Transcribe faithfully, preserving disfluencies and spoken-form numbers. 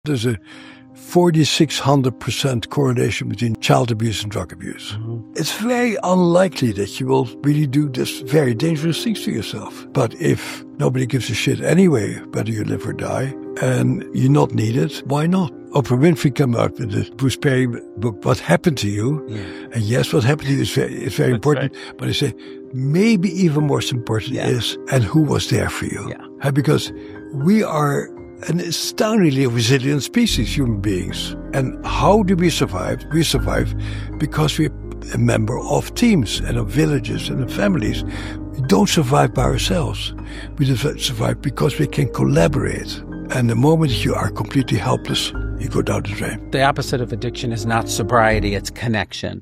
There's a forty-six hundred percent correlation between child abuse and drug abuse. Mm-hmm. It's very unlikely that you will really do this very dangerous things to yourself. But if nobody gives a shit anyway whether you live or die, and you're not needed, why not? Oprah Winfrey came out with the Bruce Perry book, What Happened to You? Yeah. And yes, what happened to you is very, is very important. Right. But I say, maybe even more important yeah. is, and who was there for you? Yeah. Because we are an astoundingly resilient species, human beings. And how do we survive? We survive because we're a member of teams and of villages and of families. We don't survive by ourselves. We survive because we can collaborate. And the moment you are completely helpless, you go down the drain. The opposite of addiction is not sobriety, it's connection.